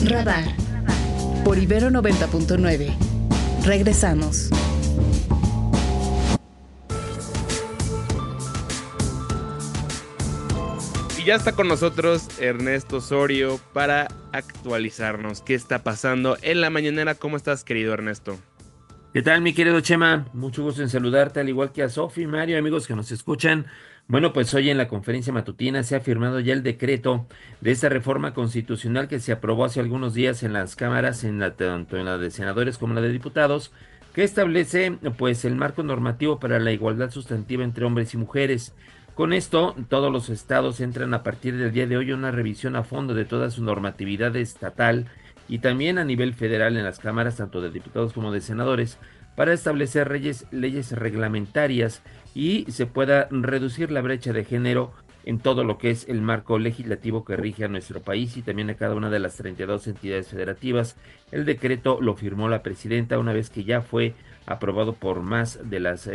Radar por Ibero 90.9. Regresamos. Y ya está con nosotros Ernesto Osorio para actualizarnos qué está pasando en la mañanera. ¿Cómo estás, querido Ernesto? ¿Qué tal, mi querido Chema? Mucho gusto en saludarte, al igual que a Sofi, Mario, amigos que nos escuchan. Bueno, pues hoy en la conferencia matutina se ha firmado ya el decreto de esta reforma constitucional que se aprobó hace algunos días en las cámaras, tanto en la de senadores como en la de diputados, que establece pues el marco normativo para la igualdad sustantiva entre hombres y mujeres. Con esto, todos los estados entran a partir del día de hoy a una revisión a fondo de toda su normatividad estatal y también a nivel federal en las cámaras, tanto de diputados como de senadores, para establecer leyes reglamentarias y se pueda reducir la brecha de género en todo lo que es el marco legislativo que rige a nuestro país y también a cada una de las 32 entidades federativas. El decreto lo firmó la presidenta una vez que ya fue aprobado por más de las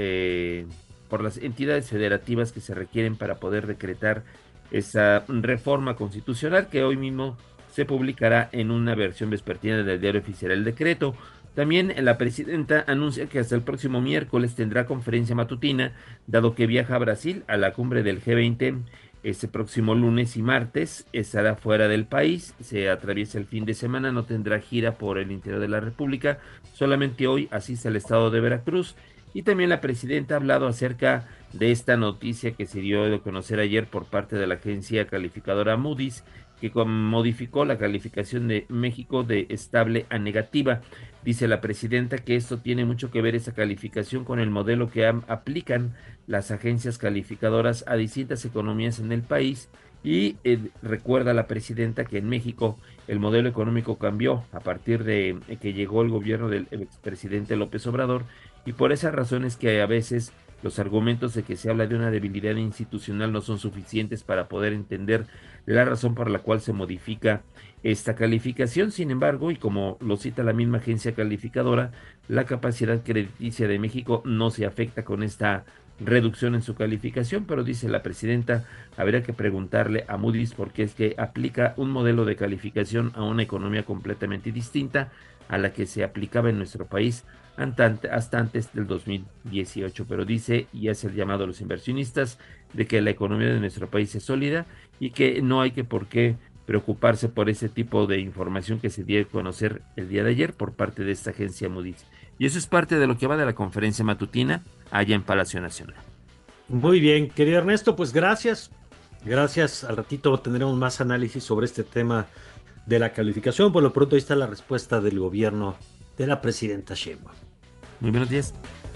entidades federativas que se requieren para poder decretar esa reforma constitucional que hoy mismo se publicará en una versión vespertina del Diario Oficial. El decreto. También la presidenta anuncia que hasta el próximo miércoles tendrá conferencia matutina, dado que viaja a Brasil a la cumbre del G20 este próximo lunes y martes. Estará fuera del país, se atraviesa el fin de semana, no tendrá gira por el interior de la República, solamente hoy asiste al estado de Veracruz. Y también la presidenta ha hablado acerca de esta noticia que se dio a conocer ayer por parte de la agencia calificadora Moody's, que modificó la calificación de México de estable a negativa. Dice la presidenta que esto tiene mucho que ver, esa calificación, con el modelo que aplican las agencias calificadoras a distintas economías en el país. Y recuerda la presidenta que en México el modelo económico cambió a partir de que llegó el gobierno del expresidente López Obrador, y por esas razones que a veces los argumentos de que se habla de una debilidad institucional no son suficientes para poder entender la razón por la cual se modifica esta calificación. Sin embargo, y como lo cita la misma agencia calificadora, la capacidad crediticia de México no se afecta con esta reducción en su calificación, pero dice la presidenta, habría que preguntarle a Moody's por qué es que aplica un modelo de calificación a una economía completamente distinta a la que se aplicaba en nuestro país hasta antes del 2018, pero dice y hace el llamado a los inversionistas de que la economía de nuestro país es sólida y que no hay por qué preocuparse por ese tipo de información que se dio a conocer el día de ayer por parte de esta agencia Moody's. Y eso es parte de lo que va de la conferencia matutina allá en Palacio Nacional. Muy bien, querido Ernesto, pues gracias. Gracias, al ratito tendremos más análisis sobre este tema de la calificación. Por lo pronto ahí está la respuesta del gobierno de la presidenta Sheinbaum. Muy buenos días.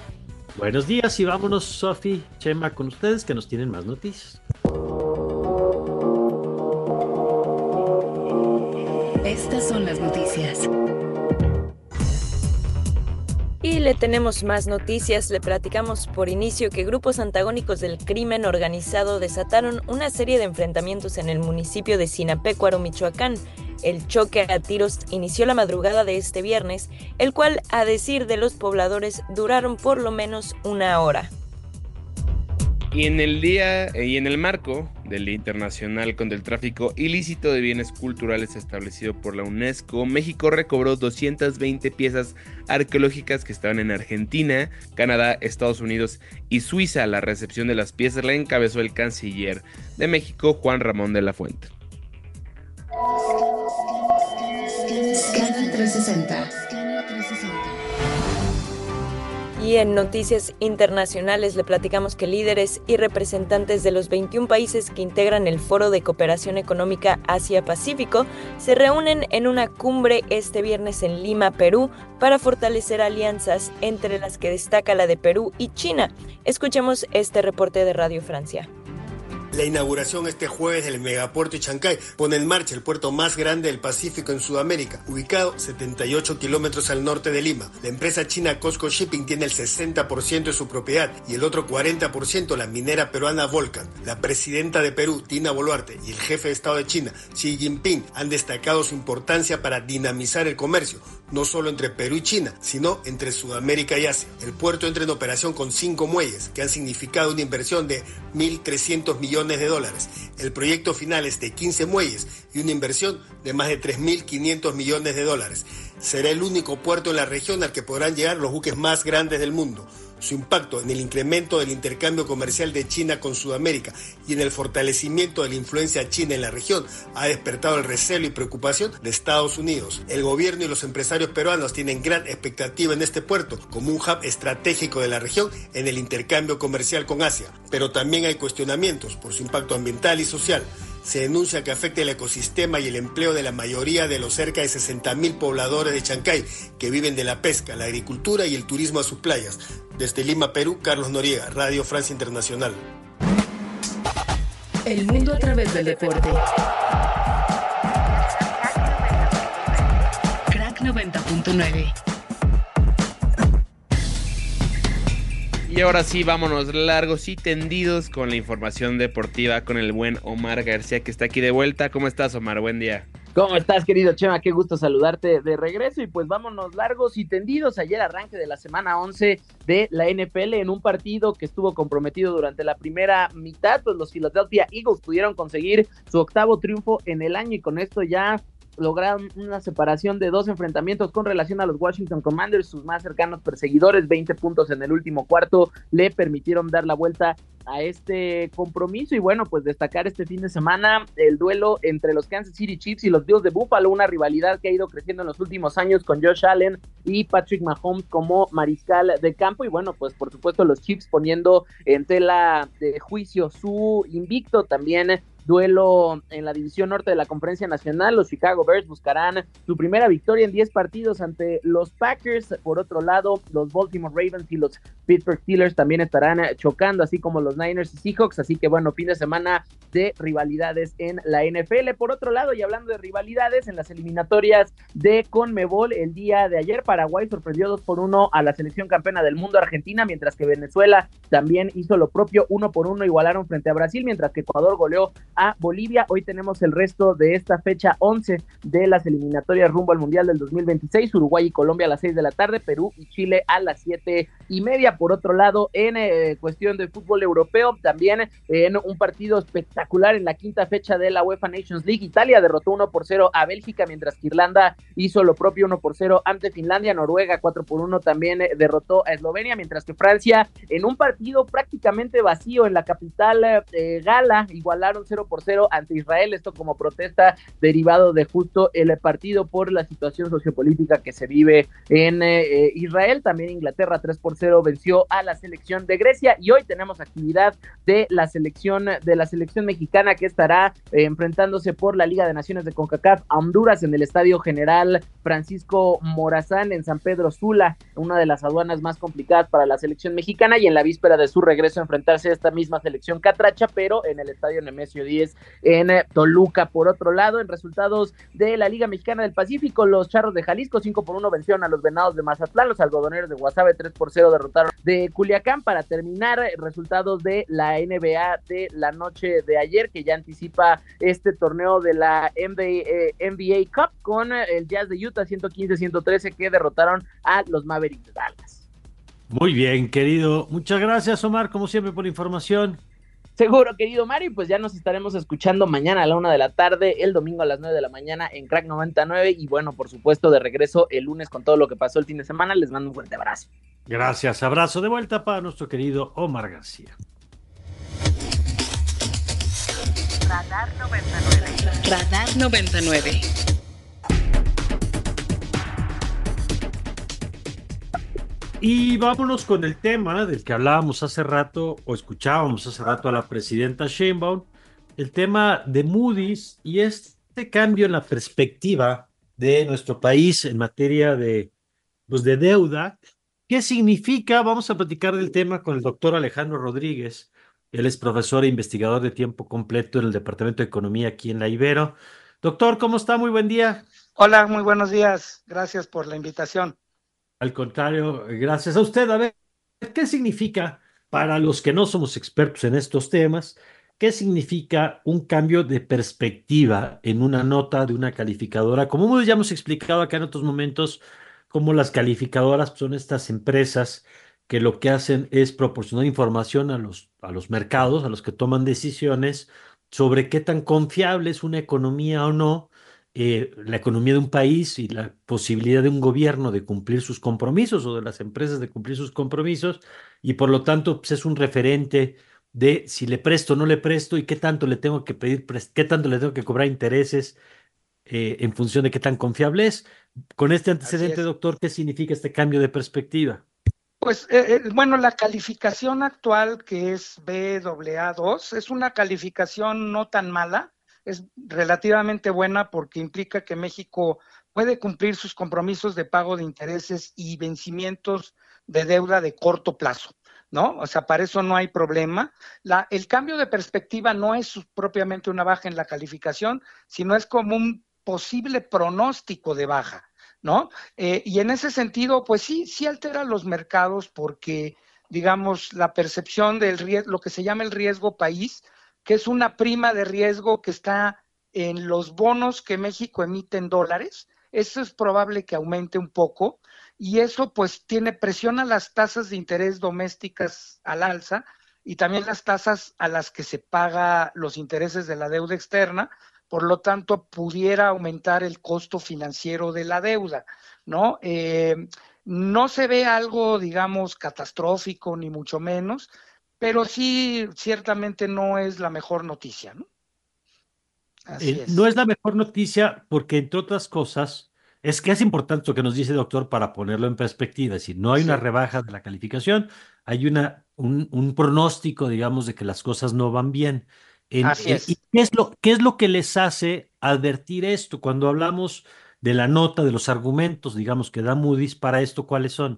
Buenos días y vámonos, Sofi, Chema, con ustedes que nos tienen más noticias. Estas son las noticias. Y le tenemos más noticias. Le platicamos por inicio que grupos antagónicos del crimen organizado desataron una serie de enfrentamientos en el municipio de Sinapecuaro, Michoacán. El choque a tiros inició la madrugada de este viernes, el cual, a decir de los pobladores, duraron por lo menos una hora. Y en el marco del Día Internacional contra el Tráfico Ilícito de Bienes Culturales establecido por la UNESCO, México recobró 220 piezas arqueológicas que estaban en Argentina, Canadá, Estados Unidos y Suiza. La recepción de las piezas la encabezó el canciller de México, Juan Ramón de la Fuente. Scanner 360. Y en noticias internacionales le platicamos que líderes y representantes de los 21 países que integran el Foro de Cooperación Económica Asia-Pacífico se reúnen en una cumbre este viernes en Lima, Perú, para fortalecer alianzas, entre las que destaca la de Perú y China. Escuchemos este reporte de Radio Francia. La inauguración este jueves del megapuerto de Chancay pone en marcha el puerto más grande del Pacífico en Sudamérica, ubicado 78 kilómetros al norte de Lima. La empresa china COSCO Shipping tiene el 60% de su propiedad y el otro 40% la minera peruana Volcan. La presidenta de Perú, Dina Boluarte, y el jefe de Estado de China, Xi Jinping, han destacado su importancia para dinamizar el comercio, no solo entre Perú y China, sino entre Sudamérica y Asia. El puerto entra en operación con 5 muelles, que han significado una inversión de 1.300 millones millones de dólares. El proyecto final es de 15 muelles y una inversión de más de 3.500 millones de dólares. Será el único puerto en la región al que podrán llegar los buques más grandes del mundo. Su impacto en el incremento del intercambio comercial de China con Sudamérica y en el fortalecimiento de la influencia china en la región ha despertado el recelo y preocupación de Estados Unidos. El gobierno y los empresarios peruanos tienen gran expectativa en este puerto como un hub estratégico de la región en el intercambio comercial con Asia, pero también hay cuestionamientos por su impacto ambiental y social. Se denuncia que afecta el ecosistema y el empleo de la mayoría de los cerca de 60.000 pobladores de Chancay que viven de la pesca, la agricultura y el turismo a sus playas. Desde Lima, Perú, Carlos Noriega, Radio Francia Internacional. El mundo a través del deporte. Crack 90.9. Y ahora sí, vámonos largos y tendidos con la información deportiva con el buen Omar García, que está aquí de vuelta. ¿Cómo estás, Omar? Buen día. ¿Cómo estás, querido Chema? Qué gusto saludarte de regreso y pues vámonos largos y tendidos. Ayer arranque de la semana 11 de la NFL en un partido que estuvo comprometido durante la primera mitad, pues los Philadelphia Eagles pudieron conseguir su 8º triunfo en el año y con esto ya lograron una separación de 2 enfrentamientos con relación a los Washington Commanders, sus más cercanos perseguidores. 20 puntos en el último cuarto le permitieron dar la vuelta a este compromiso y bueno, pues destacar este fin de semana el duelo entre los Kansas City Chiefs y los Bills de Buffalo, una rivalidad que ha ido creciendo en los últimos años con Josh Allen y Patrick Mahomes como mariscal de campo y bueno, pues por supuesto los Chiefs poniendo en tela de juicio su invicto. También duelo en la división norte de la Conferencia Nacional, los Chicago Bears buscarán su primera victoria en 10 partidos ante los Packers. Por otro lado, los Baltimore Ravens y los Pittsburgh Steelers también estarán chocando, así como los Niners y Seahawks, así que bueno, fin de semana de rivalidades en la NFL. Por otro lado, y hablando de rivalidades, en las eliminatorias de CONMEBOL, el día de ayer Paraguay sorprendió 2-1 a la selección campeona del mundo Argentina, mientras que Venezuela también hizo lo propio, 1-1 igualaron frente a Brasil, mientras que Ecuador goleó a Bolivia. Hoy tenemos el resto de esta fecha 11 de las eliminatorias rumbo al Mundial del 2026, Uruguay y Colombia a las 6 de la tarde, Perú y Chile a las 7:30. Por otro lado, en cuestión de fútbol europeo, también en un partido espectacular en la 5ª fecha de la UEFA Nations League, Italia derrotó 1-0 a Bélgica, mientras que Irlanda hizo lo propio 1-0 ante Finlandia. Noruega 4-1 también derrotó a Eslovenia, mientras que Francia en un partido prácticamente vacío en la capital gala igualaron 0-0 ante Israel, esto como protesta derivado de justo el partido por la situación sociopolítica que se vive en Israel. También Inglaterra 3-0 venció a la selección de Grecia y hoy tenemos actividad de la selección mexicana que estará enfrentándose por la Liga de Naciones de CONCACAF a Honduras en el Estadio General Francisco Morazán en San Pedro Sula, una de las aduanas más complicadas para la selección mexicana, y en la víspera de su regreso a enfrentarse a esta misma selección catracha, pero en el Estadio Nemesio 10 en Toluca. Por otro lado, en resultados de la Liga Mexicana del Pacífico, los Charros de Jalisco 5-1 vencieron a los Venados de Mazatlán, los Algodoneros de Guasave 3-0 derrotaron de Culiacán. Para terminar, resultados de la NBA de la noche de ayer, que ya anticipa este torneo de la NBA Cup, con el Jazz de Utah 115-113 que derrotaron a los Mavericks de Dallas. Muy bien, querido. Muchas gracias, Omar, como siempre, por la información. Seguro, querido Mario, pues ya nos estaremos escuchando mañana a la 1 de la tarde, el domingo a las 9 de la mañana en Crack 99 y bueno, por supuesto, de regreso el lunes con todo lo que pasó el fin de semana. Les mando un fuerte abrazo. Gracias, abrazo de vuelta para nuestro querido Omar García. Radar 99. Radar 99. Y vámonos con el tema del que hablábamos hace rato, o escuchábamos hace rato a la presidenta Sheinbaum, el tema de Moody's y este cambio en la perspectiva de nuestro país en materia de deuda. ¿Qué significa? Vamos a platicar del tema con el doctor Alejandro Rodríguez. Él es profesor e investigador de tiempo completo en el Departamento de Economía aquí en la Ibero. Doctor, ¿cómo está? Muy buen día. Hola, muy buenos días. Gracias por la invitación. Al contrario, gracias a usted. A ver, ¿qué significa para los que no somos expertos en estos temas? ¿Qué significa un cambio de perspectiva en una nota de una calificadora? Como ya hemos explicado acá en otros momentos, como las calificadoras son estas empresas que lo que hacen es proporcionar información a los mercados, a los que toman decisiones sobre qué tan confiable es una economía o no, la economía de un país y la posibilidad de un gobierno de cumplir sus compromisos o de las empresas de cumplir sus compromisos, y por lo tanto pues, es un referente de si le presto o no le presto y qué tanto le tengo que pedir, qué tanto le tengo que cobrar intereses en función de qué tan confiable es. Con este Así antecedente, es. doctor, ¿qué significa este cambio de perspectiva? Pues bueno, la calificación actual que es Baa2 es una calificación no tan mala, es relativamente buena porque implica que México puede cumplir sus compromisos de pago de intereses y vencimientos de deuda de corto plazo, ¿no? O sea, para eso no hay problema. El cambio de perspectiva no es propiamente una baja en la calificación, sino es como un posible pronóstico de baja, ¿no? Y en ese sentido, pues sí, sí altera los mercados porque, digamos, la percepción del riesgo, lo que se llama el riesgo país, que es una prima de riesgo que está en los bonos que México emite en dólares, eso es probable que aumente un poco y eso pues tiene presión a las tasas de interés domésticas al alza y también las tasas a las que se paga los intereses de la deuda externa, por lo tanto pudiera aumentar el costo financiero de la deuda, ¿no? No se ve algo, digamos, catastrófico, ni mucho menos, pero sí, ciertamente no es la mejor noticia, ¿no? Así No es. es la mejor noticia porque, entre otras cosas, es que es importante lo que nos dice el doctor para ponerlo en perspectiva. Es decir, no hay una Sí, rebaja de la calificación, hay un pronóstico, digamos, de que las cosas no van bien. así ¿Y es. qué es lo que les hace advertir esto? Cuando hablamos de la nota, de los argumentos, digamos, que da Moody's para esto, ¿cuáles son?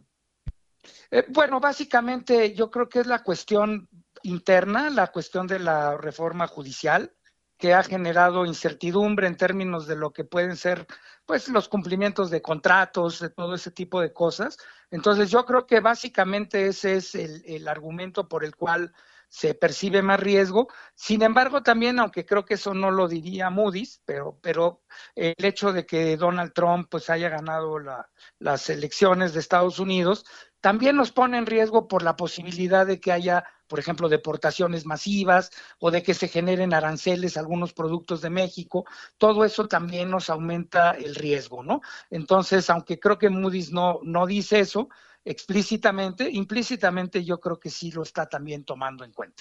Bueno, básicamente yo creo que es la cuestión interna, la cuestión de la reforma judicial, que ha generado incertidumbre en términos de lo que pueden ser, pues, los cumplimientos de contratos, de todo ese tipo de cosas. Entonces, yo creo que básicamente ese es el argumento por el cual se percibe más riesgo. Sin embargo, también, aunque creo que eso no lo diría Moody's, pero el hecho de que Donald Trump pues haya ganado las elecciones de Estados Unidos, también nos pone en riesgo por la posibilidad de que haya, por ejemplo, deportaciones masivas o de que se generen aranceles a algunos productos de México. Todo eso también nos aumenta el riesgo, ¿no? Entonces, aunque creo que Moody's no dice eso explícitamente, implícitamente yo creo que sí lo está también tomando en cuenta.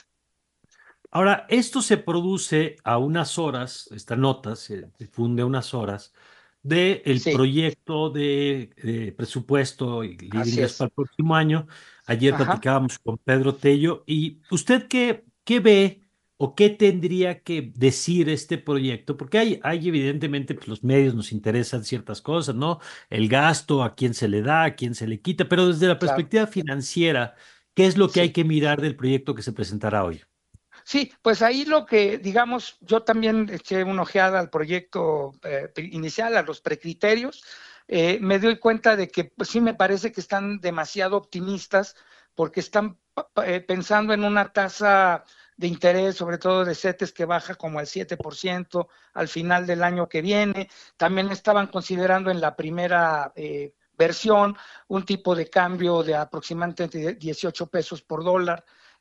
Ahora, esto se produce a unas horas, esta nota se difunde a unas horas del Sí, proyecto de presupuesto y ley de así ingresos para es. el próximo año. Ayer Ajá, platicábamos con Pedro Tello y ¿usted qué ve o qué tendría que decir este proyecto? Porque hay evidentemente, pues los medios nos interesan ciertas cosas, ¿no? El gasto, a quién se le da, a quién se le quita, pero desde la claro, perspectiva financiera, ¿qué es lo que hay sí. que mirar del proyecto que se presentará hoy? Sí, pues ahí lo que, digamos, yo también eché una ojeada al proyecto inicial, a los precriterios, me doy cuenta de que pues, sí me parece que están demasiado optimistas porque están pensando en una tasa de interés, sobre todo de CETES, que baja como al 7% al final del año que viene. También estaban considerando en la primera versión un tipo de cambio de aproximadamente 18 pesos por dólar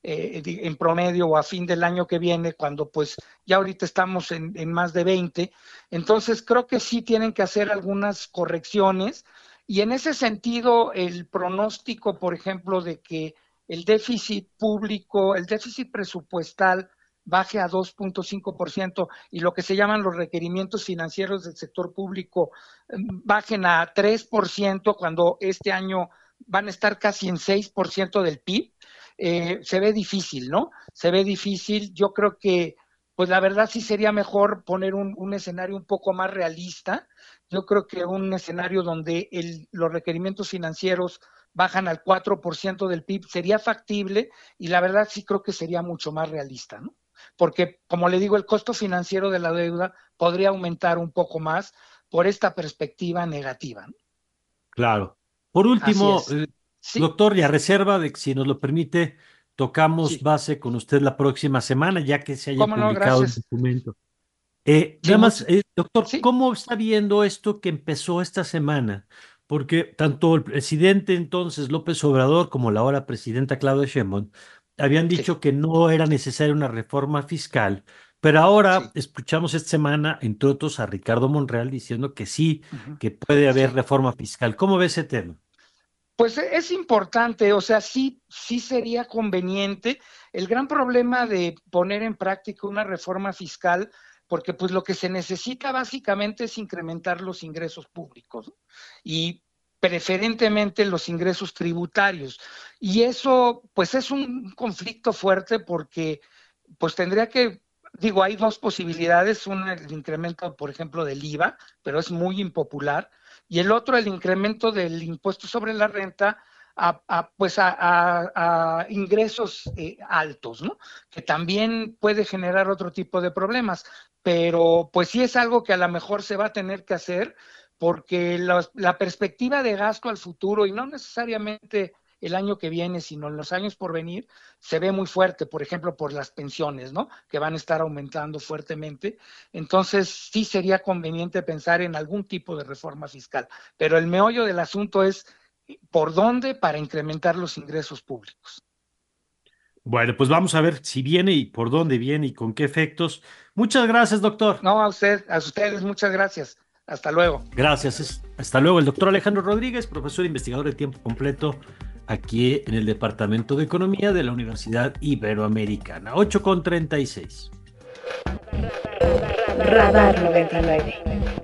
en promedio o a fin del año que viene, cuando pues ya ahorita estamos en más de 20. Entonces creo que sí tienen que hacer algunas correcciones y en ese sentido el pronóstico, por ejemplo, de que el déficit público, el déficit presupuestal baje a 2.5% y lo que se llaman los requerimientos financieros del sector público bajen a 3% cuando este año van a estar casi en 6% del PIB, se ve difícil, ¿no? Se ve difícil. Yo creo que, pues la verdad sí sería mejor poner un escenario un poco más realista. Yo creo que un escenario donde los requerimientos financieros bajan al 4% del PIB sería factible y la verdad sí creo que sería mucho más realista, ¿no? Porque, como le digo, el costo financiero de la deuda podría aumentar un poco más por esta perspectiva negativa, ¿no? Claro. Por Así último, es. Sí, doctor, y a reserva de que si nos lo permite, tocamos sí. base con usted la próxima semana, ya que se haya ¿Cómo no? publicado el Gracias. documento. Sí, Nada más, doctor, sí. ¿cómo está viendo esto que empezó esta semana porque tanto el presidente entonces López Obrador como la ahora presidenta Claudia Sheinbaum habían Sí, dicho que no era necesaria una reforma fiscal, pero ahora sí. escuchamos esta semana, entre otros, a Ricardo Monreal diciendo que sí, Ujú, que puede haber sí. reforma fiscal. ¿Cómo ve ese tema? Pues es importante, o sea, sí, sí sería conveniente. El gran problema de poner en práctica una reforma fiscal, porque pues lo que se necesita básicamente es incrementar los ingresos públicos, ¿no? Y preferentemente los ingresos tributarios. Y eso, pues es un conflicto fuerte porque pues tendría que, digo, hay dos posibilidades, una el incremento, por ejemplo, del IVA, pero es muy impopular, y el otro el incremento del impuesto sobre la renta pues a ingresos altos, ¿no? Que también puede generar otro tipo de problemas, pero pues sí es algo que a lo mejor se va a tener que hacer porque la perspectiva de gasto al futuro y no necesariamente el año que viene, sino en los años por venir, se ve muy fuerte, por ejemplo, por las pensiones, ¿no? Que van a estar aumentando fuertemente. Entonces, sí sería conveniente pensar en algún tipo de reforma fiscal, pero el meollo del asunto es por dónde para incrementar los ingresos públicos. Bueno, pues vamos a ver si viene y por dónde viene y con qué efectos. Muchas gracias, doctor. No, a ustedes, muchas gracias. Hasta luego. Gracias. Hasta luego. El doctor Alejandro Rodríguez, profesor investigador de tiempo completo aquí en el Departamento de Economía de la Universidad Iberoamericana. 8:36. Radar 99.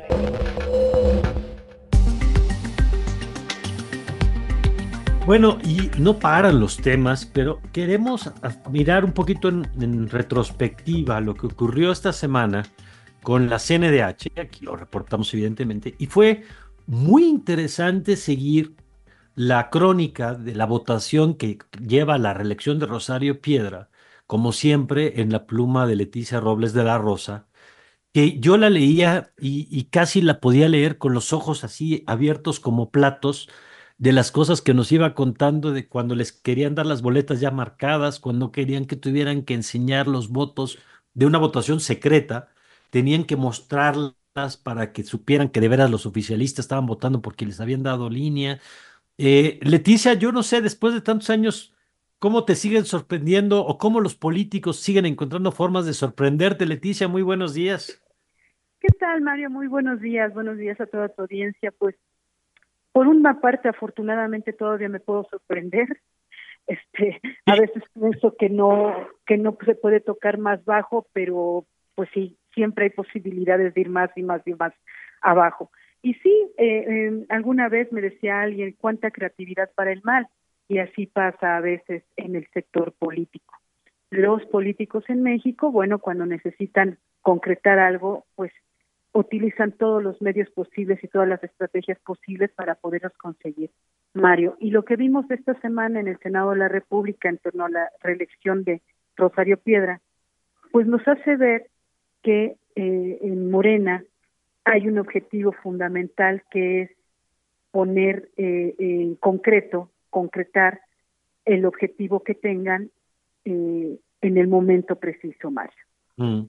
Bueno, y no paran los temas, pero queremos mirar un poquito en retrospectiva lo que ocurrió esta semana con la CNDH, aquí lo reportamos evidentemente, y fue muy interesante seguir la crónica de la votación que lleva a la reelección de Rosario Piedra, como siempre en la pluma de Leticia Robles de la Rosa, que yo la leía y casi la podía leer con los ojos así abiertos como platos de las cosas que nos iba contando de cuando les querían dar las boletas ya marcadas, cuando querían que tuvieran que enseñar los votos de una votación secreta, tenían que mostrarlas para que supieran que de veras los oficialistas estaban votando porque les habían dado línea. Leticia, yo no sé, después de tantos años, ¿cómo te siguen sorprendiendo o cómo los políticos siguen encontrando formas de sorprenderte? Leticia, muy buenos días. ¿Qué tal, Mario? Muy buenos días a toda tu audiencia. Pues, por una parte, afortunadamente todavía me puedo sorprender. A veces pienso que no se puede tocar más bajo, pero pues sí, siempre hay posibilidades de ir más y más y más abajo. Y sí, alguna vez me decía alguien cuánta creatividad para el mal, y así pasa a veces en el sector político. Los políticos en México, bueno, cuando necesitan concretar algo, pues utilizan todos los medios posibles y todas las estrategias posibles para poderlos conseguir, Mario. Y lo que vimos esta semana en el Senado de la República en torno a la reelección de Rosario Piedra, pues nos hace ver que en Morena hay un objetivo fundamental que es poner en concretar el objetivo que tengan en el momento preciso, Mario. Mm.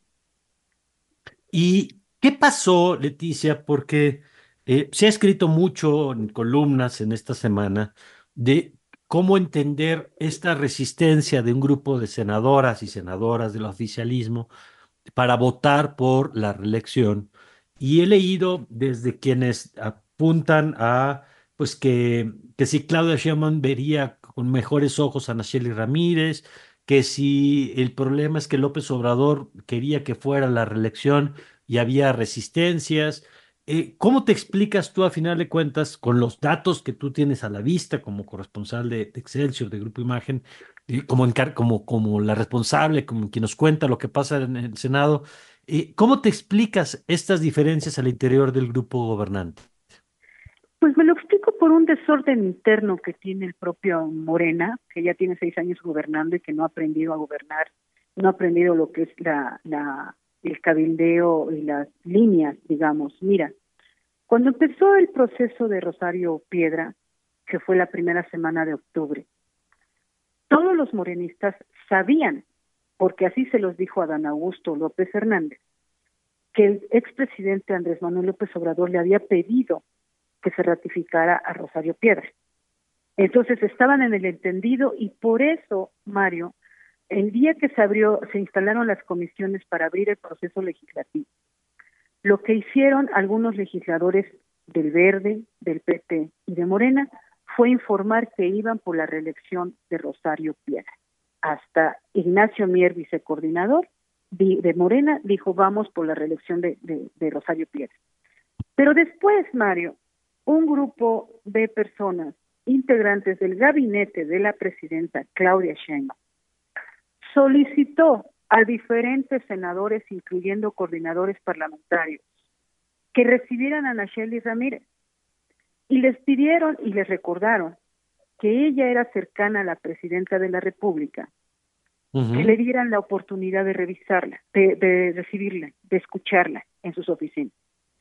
¿Y qué pasó, Leticia? Porque se ha escrito mucho en columnas en esta semana de cómo entender esta resistencia de un grupo de senadoras y senadoras del oficialismo para votar por la reelección. Y he leído desde quienes apuntan a, pues que si Claudia Sheinbaum vería con mejores ojos a Nacheli Ramírez, que si el problema es que López Obrador quería que fuera la reelección y había resistencias. ¿Cómo te explicas tú a final de cuentas con los datos que tú tienes a la vista como corresponsal de Excelsior, de Grupo Imagen, y como la responsable, como quien nos cuenta lo que pasa en el Senado? ¿Cómo te explicas estas diferencias al interior del grupo gobernante? Pues me lo explico por un desorden interno que tiene el propio Morena, que ya tiene 6 años gobernando y que no ha aprendido a gobernar, no ha aprendido lo que es el cabildeo y las líneas, digamos. Mira, cuando empezó el proceso de Rosario Piedra, que fue la primera semana de octubre, todos los morenistas sabían, porque así se los dijo a Dan Augusto López Hernández, que el expresidente Andrés Manuel López Obrador le había pedido que se ratificara a Rosario Piedra. Entonces estaban en el entendido y por eso, Mario, el día que se instalaron las comisiones para abrir el proceso legislativo, lo que hicieron algunos legisladores del Verde, del PT y de Morena fue informar que iban por la reelección de Rosario Piedra. Hasta Ignacio Mier, vicecoordinador de Morena, dijo vamos por la reelección de Rosario Piedra. Pero después, Mario, un grupo de personas integrantes del gabinete de la presidenta Claudia Sheinbaum solicitó a diferentes senadores, incluyendo coordinadores parlamentarios, que recibieran a Nacheli Ramírez y les pidieron y les recordaron que ella era cercana a la presidenta de la República, que le dieran la oportunidad de revisarla, de recibirla, de escucharla en sus oficinas.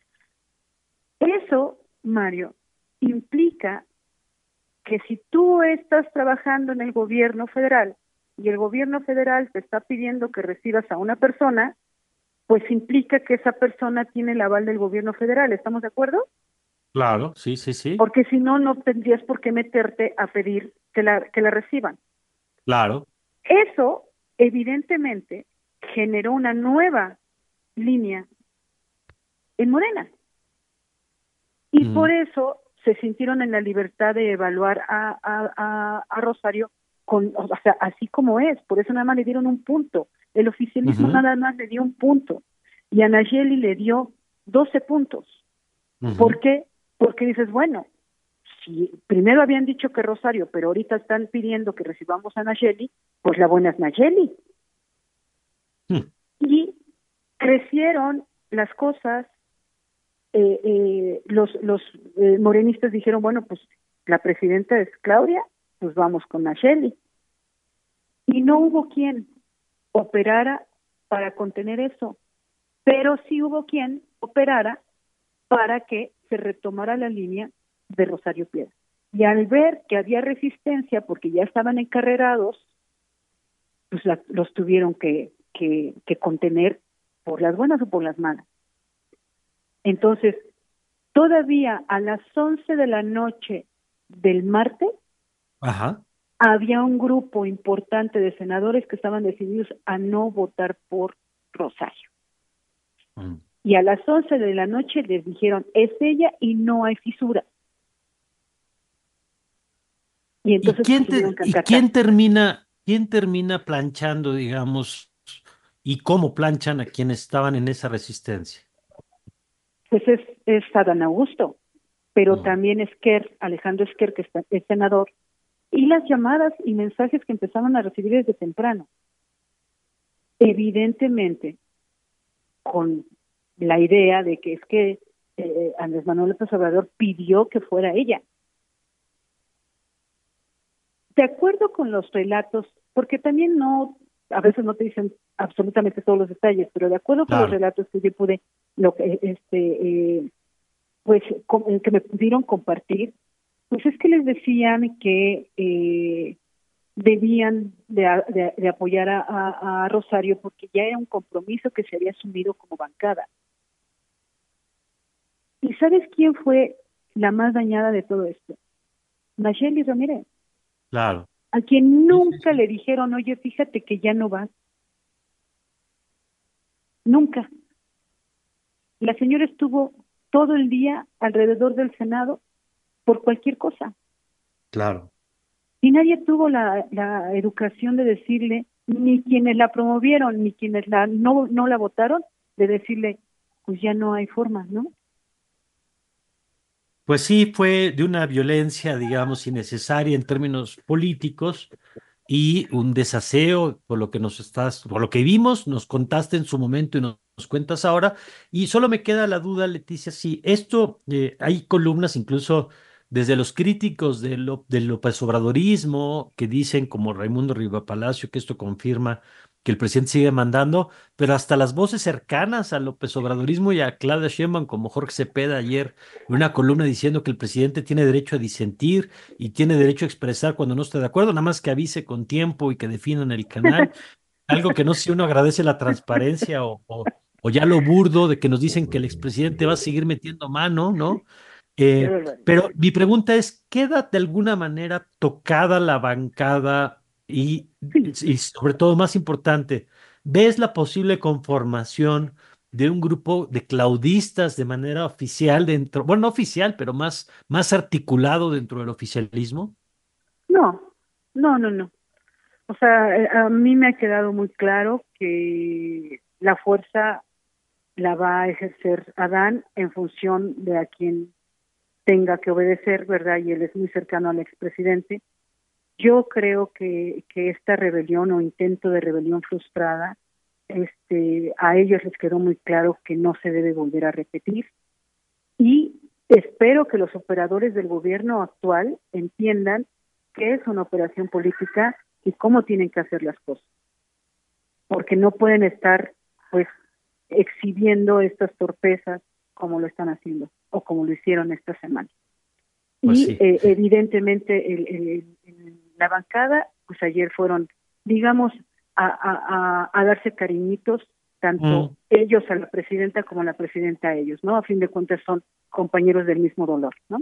Eso, Mario, implica que si tú estás trabajando en el gobierno federal y el gobierno federal te está pidiendo que recibas a una persona, pues implica que esa persona tiene el aval del gobierno federal, ¿estamos de acuerdo? Claro, sí, sí, sí. Porque si no, no tendrías por qué meterte a pedir que la reciban. Claro. Eso, evidentemente, generó una nueva línea en Morena. Y por eso se sintieron en la libertad de evaluar a Rosario o sea, así como es. Por eso nada más le dieron un punto. El oficialismo nada más le dio un punto. Y a Nacheli le dio 12 puntos. ¿Por qué? Porque dices, bueno, si primero habían dicho que Rosario, pero ahorita están pidiendo que recibamos a Nacheli, pues la buena es Nacheli. Y crecieron las cosas. Los morenistas dijeron, bueno, pues la presidenta es Claudia, pues vamos con Nacheli. Y no hubo quien operara para contener eso, pero sí hubo quien operara para que se retomara la línea de Rosario Piedra. Y al ver que había resistencia, porque ya estaban encarrerados, pues los tuvieron que contener por las buenas o por las malas. Entonces, todavía a las 11 de la noche del martes, había un grupo importante de senadores que estaban decididos a no votar por Rosario. Y a las 11 de la noche les dijeron, es ella y no hay fisura. Y entonces quién termina planchando, digamos, y cómo planchan a quienes estaban en esa resistencia? Pues es Adán Augusto, pero también Alejandro Esquer, que es senador, y las llamadas y mensajes que empezaban a recibir desde temprano. Evidentemente, con la idea de que Andrés Manuel López Obrador pidió que fuera ella. De acuerdo con los relatos, porque también a veces no te dicen absolutamente todos los detalles, pero de acuerdo con los relatos que yo pude, que me pudieron compartir, pues es que les decían que debían de apoyar a Rosario porque ya era un compromiso que se había asumido como bancada. ¿Y sabes quién fue la más dañada de todo esto? Nacheli Ramírez. Claro. A quien nunca le dijeron, oye, fíjate que ya no vas. Nunca. La señora estuvo todo el día alrededor del Senado por cualquier cosa. Claro. Y nadie tuvo la educación de decirle, ni quienes la promovieron, ni quienes no la votaron, de decirle, pues ya no hay forma, ¿no? Pues sí, fue de una violencia, digamos, innecesaria en términos políticos y un desaseo por lo que vimos, nos contaste en su momento y nos cuentas ahora. Y solo me queda la duda, Leticia, si esto, hay columnas incluso desde los críticos del López Obradorismo que dicen, como Raimundo Rivapalacio, que esto confirma que el presidente sigue mandando, pero hasta las voces cercanas al López Obradorismo y a Claudia Sheinbaum, como Jorge Cepeda ayer, en una columna diciendo que el presidente tiene derecho a disentir y tiene derecho a expresar cuando no esté de acuerdo, nada más que avise con tiempo y que definan el canal. Algo que no sé si uno agradece la transparencia o ya lo burdo de que nos dicen que el expresidente va a seguir metiendo mano, ¿no? Pero mi pregunta es, ¿queda de alguna manera tocada la bancada y sobre todo, más importante, ves la posible conformación de un grupo de claudistas de manera oficial dentro, bueno, no oficial, pero más articulado dentro del oficialismo? No, no. O sea, a mí me ha quedado muy claro que la fuerza la va a ejercer Adán en función de a quien tenga que obedecer, ¿verdad? Y él es muy cercano al expresidente. Yo creo que esta rebelión o intento de rebelión frustrada, a ellos les quedó muy claro que no se debe volver a repetir. Y espero que los operadores del gobierno actual entiendan qué es una operación política y cómo tienen que hacer las cosas. Porque no pueden estar, pues, exhibiendo estas torpezas como lo están haciendo o como lo hicieron esta semana. Pues y sí. Evidentemente la bancada, pues ayer fueron, digamos, a darse cariñitos, tanto ellos a la presidenta como la presidenta a ellos, ¿no? A fin de cuentas son compañeros del mismo dolor, ¿no?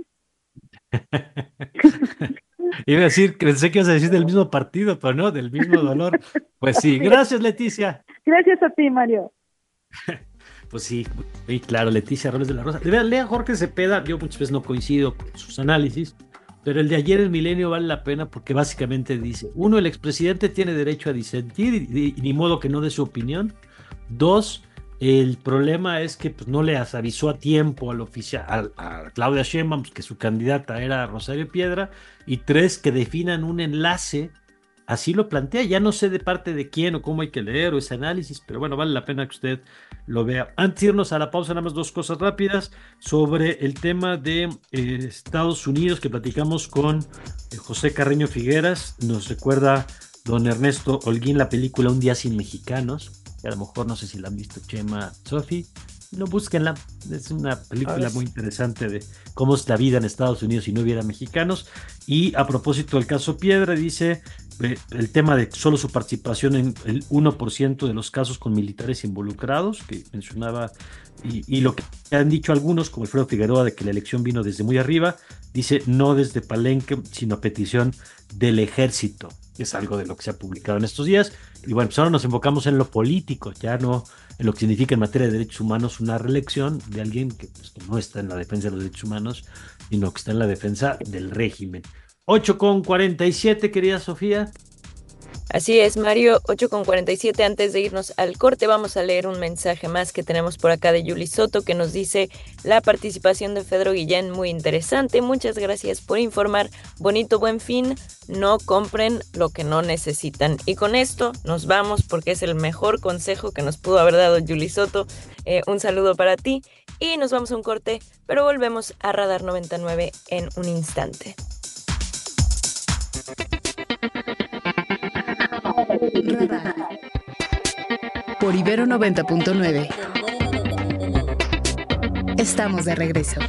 Iba a decir, pensé que ibas a decir del mismo partido, pero no, del mismo dolor. Pues sí, gracias, Leticia. Gracias a ti, Mario. Pues sí, claro, Leticia Robles de la Rosa. De verdad, lea Jorge Cepeda, yo muchas veces no coincido con sus análisis, pero el de ayer en Milenio vale la pena porque básicamente dice, uno, el expresidente tiene derecho a disentir y ni modo que no dé su opinión. Dos, el problema es que pues, no le avisó a tiempo al oficial, a Claudia Sheinbaum, que su candidata era Rosario Piedra. Y tres, que definan un enlace. Así lo plantea, ya no sé de parte de quién o cómo hay que leer o ese análisis, pero bueno, vale la pena que usted lo vea. Antes de irnos a la pausa, nada más dos cosas rápidas sobre el tema de Estados Unidos que platicamos con José Carreño Figueras. Nos recuerda don Ernesto Holguín la película Un día sin mexicanos, que a lo mejor no sé si la han visto Chema, Sofi. No, búsquenla, es una película muy interesante de cómo es la vida en Estados Unidos si no hubiera mexicanos. Y a propósito del caso Piedra, dice el tema de solo su participación en el 1% de los casos con militares involucrados, que mencionaba, y lo que han dicho algunos, como Alfredo Figueroa, de que la elección vino desde muy arriba, dice no desde Palenque, sino a petición del ejército. Es algo de lo que se ha publicado en estos días. Y bueno, pues ahora nos enfocamos en lo político, ya no en lo que significa en materia de derechos humanos una reelección de alguien que, pues, que no está en la defensa de los derechos humanos, sino que está en la defensa del régimen. 8:47, querida Sofía. Así es, Mario, 8:47. Antes de irnos al corte, vamos a leer un mensaje más que tenemos por acá de Yuli Soto, que nos dice: la participación de Fedro Guillén muy interesante, muchas gracias por informar, bonito buen fin, no compren lo que no necesitan. Y con esto nos vamos porque es el mejor consejo que nos pudo haber dado Yuli Soto. Un saludo para ti y nos vamos a un corte, pero volvemos a Radar 99 en un instante. Radar por Ibero 90.9. Estamos de regreso.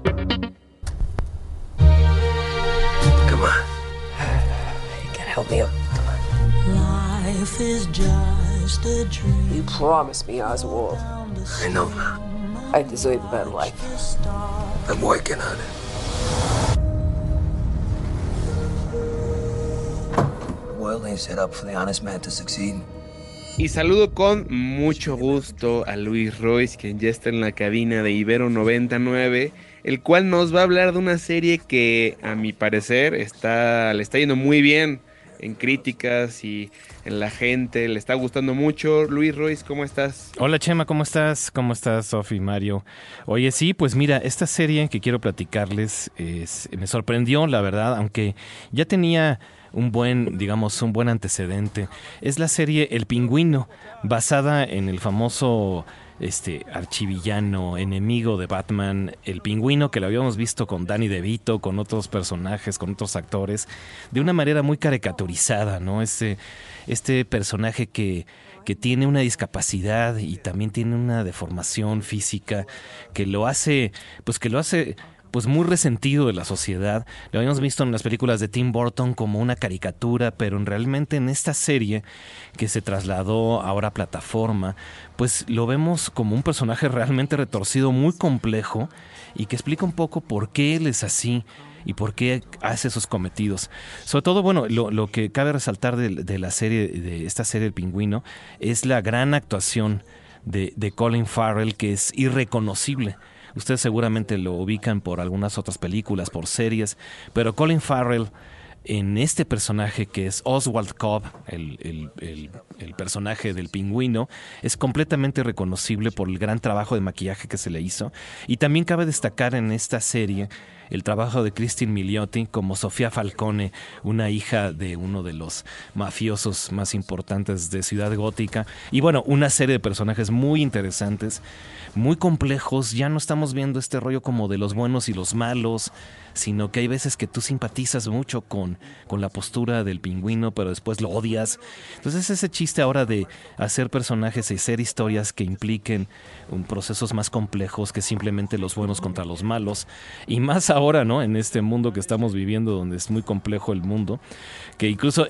Come on. You gotta help me up. Life is just a dream. You promised me, Oswald. I know now. I deserve a better life. I'm working on it. World ain't set up for the honest man to succeed. Y saludo con mucho gusto a Luis Royce, quien ya está en la cabina de Ibero 99, el cual nos va a hablar de una serie que, a mi parecer, le está yendo muy bien en críticas y en la gente, le está gustando mucho. Luis Royce, ¿cómo estás? Hola Chema, ¿cómo estás? ¿Cómo estás, Sofi, Mario? Oye, sí, pues mira, esta serie que quiero platicarles me sorprendió, la verdad, aunque ya tenía un buen antecedente. Es la serie El Pingüino, basada en el famoso archivillano, enemigo de Batman, El Pingüino, que lo habíamos visto con Danny DeVito, con otros personajes, con otros actores, de una manera muy caricaturizada, ¿no? Este personaje que tiene una discapacidad y también tiene una deformación física que lo hace muy resentido de la sociedad. Lo habíamos visto en las películas de Tim Burton como una caricatura, pero realmente en esta serie que se trasladó ahora a plataforma, pues lo vemos como un personaje realmente retorcido, muy complejo y que explica un poco por qué él es así y por qué hace esos cometidos. Sobre todo, bueno, lo que cabe resaltar de la serie, de esta serie El Pingüino, es la gran actuación de Colin Farrell, que es irreconocible. Ustedes seguramente lo ubican por algunas otras películas, por series, pero Colin Farrell en este personaje que es Oswald Cobb, el personaje del pingüino, es completamente reconocible por el gran trabajo de maquillaje que se le hizo. Y también cabe destacar en esta serie el trabajo de Cristin Milioti como Sofía Falcone, una hija de uno de los mafiosos más importantes de Ciudad Gótica. Y bueno, una serie de personajes muy interesantes, muy complejos. Ya no estamos viendo este rollo como de los buenos y los malos, sino que hay veces que tú simpatizas mucho con la postura del pingüino, pero después lo odias. Entonces ese chiste ahora de hacer personajes y hacer historias que impliquen procesos más complejos que simplemente los buenos contra los malos, y más ahora, ¿no? En este mundo que estamos viviendo, donde es muy complejo el mundo, que incluso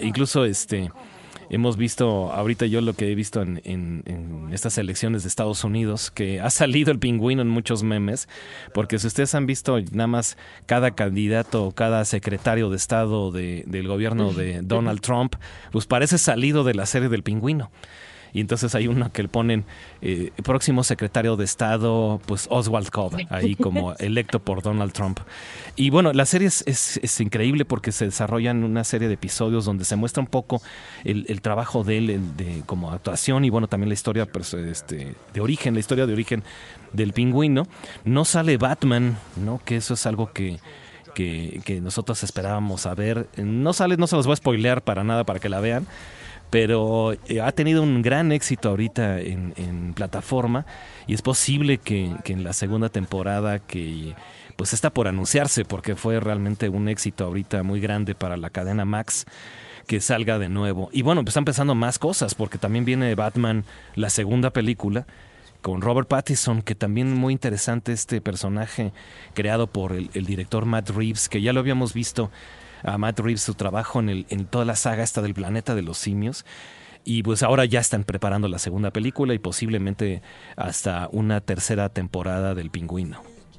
hemos visto, ahorita yo lo que he visto en estas elecciones de Estados Unidos, que ha salido el pingüino en muchos memes, porque si ustedes han visto nada más cada candidato, cada secretario de Estado del gobierno de Donald Trump, pues parece salido de la serie del pingüino. Y entonces hay uno que le ponen próximo secretario de Estado, pues Oswald Cobb, ahí como electo por Donald Trump. Y bueno, la serie es increíble porque se desarrollan una serie de episodios donde se muestra un poco el trabajo de él como actuación y bueno, también la historia de origen, del pingüino. No sale Batman, ¿no? Que eso es algo que nosotros esperábamos a ver. No se los voy a spoilear para nada para que la vean, pero ha tenido un gran éxito ahorita en plataforma y es posible que en la segunda temporada, que pues está por anunciarse porque fue realmente un éxito ahorita muy grande para la cadena Max, que salga de nuevo. Y bueno, pues están empezando más cosas porque también viene Batman, la segunda película, con Robert Pattinson, que también muy interesante este personaje creado por el director Matt Reeves, que ya lo habíamos visto a Matt Reeves su trabajo en toda la saga esta del planeta de los simios, y pues ahora ya están preparando la segunda película y posiblemente hasta una tercera temporada del Pingüino.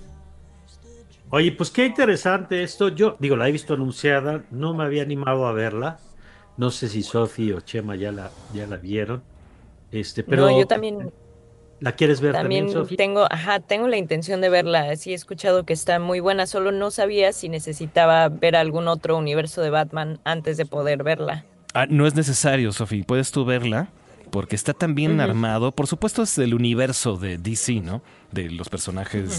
Oye, pues qué interesante esto. Yo digo, la he visto anunciada, no me había animado a verla. No sé si Sofi o Chema ya la vieron. Pero no, yo también. ¿La quieres ver también, Sofi? Tengo la intención de verla. Sí he escuchado que está muy buena, solo no sabía si necesitaba ver algún otro universo de Batman antes de poder verla. No es necesario, Sofi, puedes tú verla porque está tan bien armado. Por supuesto es del universo de DC, ¿no? De los personajes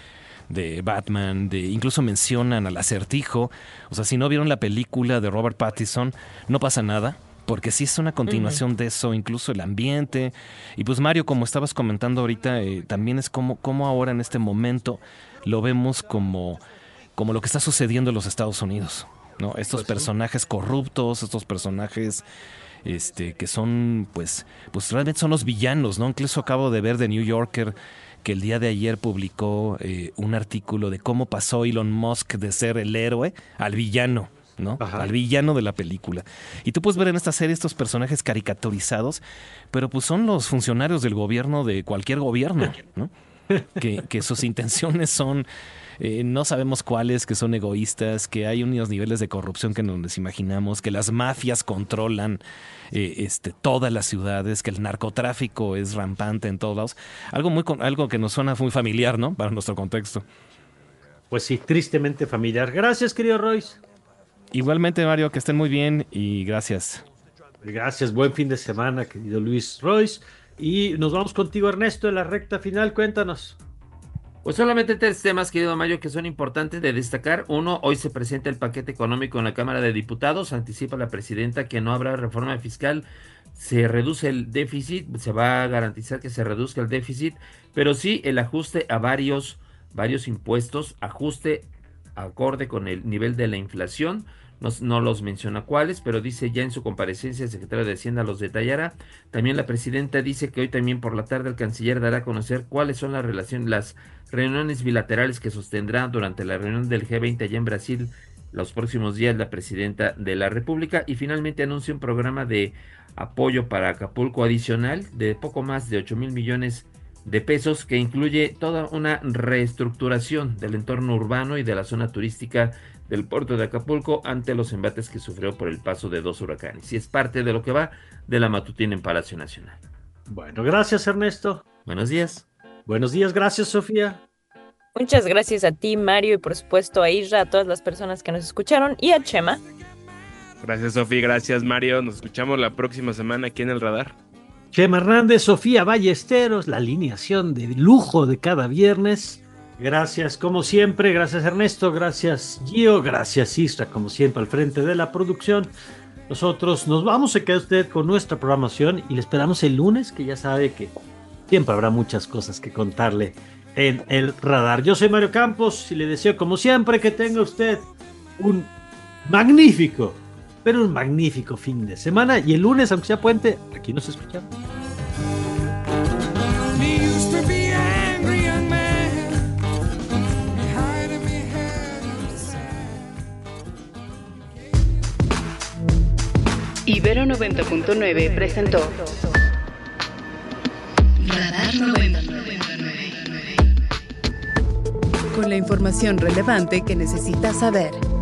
de Batman, incluso mencionan al Acertijo. O sea, si no vieron la película de Robert Pattinson, no pasa nada, porque sí es una continuación de eso, incluso el ambiente. Y pues Mario, como estabas comentando ahorita, también es como ahora en este momento lo vemos como lo que está sucediendo en los Estados Unidos, ¿no? Estos personajes corruptos, estos personajes que son, pues realmente son los villanos, ¿no? Incluso acabo de ver The New Yorker, que el día de ayer publicó un artículo de cómo pasó Elon Musk de ser el héroe al villano, ¿no? Ajá. Al villano de la película. Y tú puedes ver en esta serie estos personajes caricaturizados, pero pues son los funcionarios del gobierno de cualquier gobierno, ¿no? que sus intenciones son, no sabemos cuáles, que son egoístas, que hay unos niveles de corrupción que no nos imaginamos, que las mafias controlan todas las ciudades, que el narcotráfico es rampante en todos lados. Algo que nos suena muy familiar, ¿no? Para nuestro contexto. Pues sí, tristemente familiar. Gracias, querido Royce. Igualmente, Mario, que estén muy bien y gracias. Gracias, buen fin de semana, querido Luis Royce. Y nos vamos contigo, Ernesto, en la recta final. Cuéntanos. Pues solamente 3 temas, querido Mario, que son importantes de destacar. Uno, hoy se presenta el paquete económico en la Cámara de Diputados. Anticipa la presidenta que no habrá reforma fiscal. Se reduce el déficit, se va a garantizar que se reduzca el déficit, pero sí el ajuste a varios impuestos, ajuste acorde con el nivel de la inflación. No los menciona cuáles, pero dice ya en su comparecencia el secretario de Hacienda los detallará. También la presidenta dice que hoy también por la tarde el canciller dará a conocer cuáles son las reuniones bilaterales que sostendrá durante la reunión del G20 allá en Brasil los próximos días la presidenta de la República. Y finalmente anuncia un programa de apoyo para Acapulco adicional de poco más de 8,000 millones de pesos que incluye toda una reestructuración del entorno urbano y de la zona turística del puerto de Acapulco ante los embates que sufrió por el paso de 2 huracanes. Y es parte de lo que va de la matutina en Palacio Nacional. Bueno, gracias Ernesto. Buenos días. Buenos días, gracias Sofía. Muchas gracias a ti, Mario, y por supuesto a Isra, a todas las personas que nos escucharon, y a Chema. Gracias, Sofi, gracias, Mario. Nos escuchamos la próxima semana aquí en El Radar. Chema Hernández, Sofía Ballesteros, la alineación de lujo de cada viernes. Gracias, como siempre, gracias Ernesto, gracias Gio, gracias Isra, como siempre, al frente de la producción. Nosotros nos vamos a quedar usted con nuestra programación y le esperamos el lunes, que ya sabe que siempre habrá muchas cosas que contarle en El Radar. Yo soy Mario Campos y le deseo, como siempre, que tenga usted un magnífico, pero un magnífico fin de semana. Y el lunes, aunque sea puente, aquí nos escuchamos. Ibero 90.9 presentó Radar 99. Con la información relevante que necesitas saber.